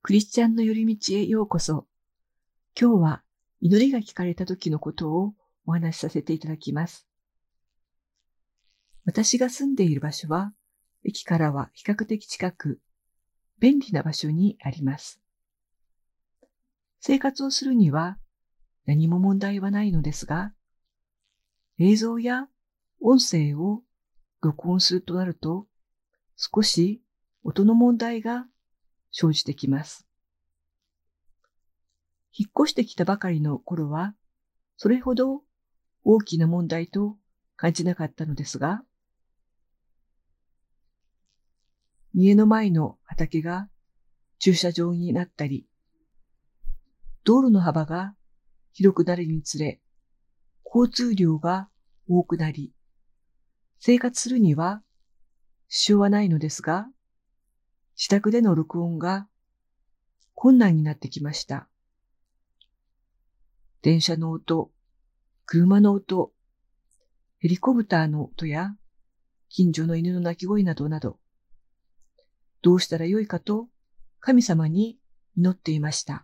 クリスチャンの寄り道へようこそ。今日は祈りが聞かれた時のことをお話しさせていただきます。私が住んでいる場所は、駅からは比較的近く、便利な場所にあります。生活をするには何も問題はないのですが、映像や音声を録音するとなると、少し音の問題が生じてきます。引っ越してきたばかりの頃は、それほど大きな問題と感じなかったのですが、家の前の畑が駐車場になったり、道路の幅が広くなるにつれ、交通量が多くなり、生活するには支障はないのですが、自宅での録音が困難になってきました。電車の音、車の音、ヘリコプターの音や近所の犬の鳴き声などなど、どうしたらよいかと神様に祈っていました。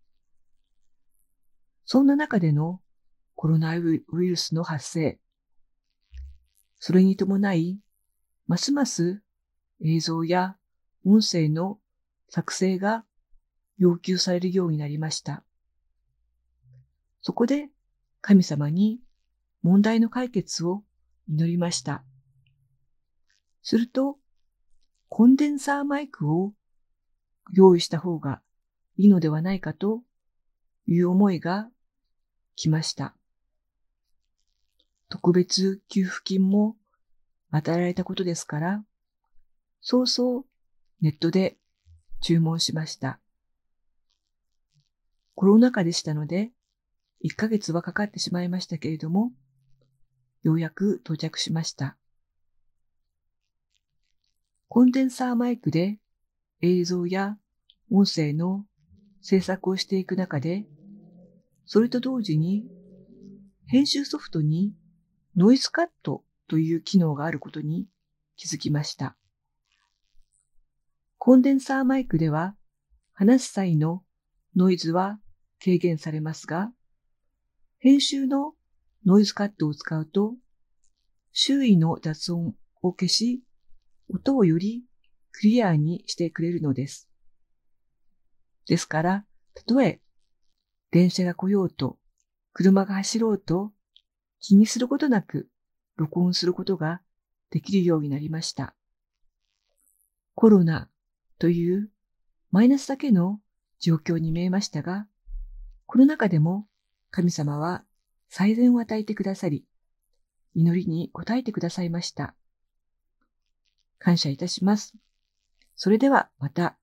そんな中でのコロナウイルスの発生、それに伴い、ますます映像や音声の作成が要求されるようになりました。そこで神様に問題の解決を祈りました。すると、コンデンサーマイクを用意した方がいいのではないかという思いが来ました。特別給付金も与えられたことですから、早々ネットで注文しました。コロナ禍でしたので、1ヶ月はかかってしまいましたけれども、ようやく到着しました。コンデンサーマイクで映像や音声の制作をしていく中で、それと同時に編集ソフトにノイズカットという機能があることに気づきました。コンデンサーマイクでは話す際のノイズは軽減されますが、編集のノイズカットを使うと周囲の雑音を消し、音をよりクリアにしてくれるのです。ですから、たとえ電車が来ようと、車が走ろうと気にすることなく録音することができるようになりました。コロナというマイナスだけの状況に見えましたが、この中でも神様は最善を与えてくださり、祈りに応えてくださいました。感謝いたします。それではまた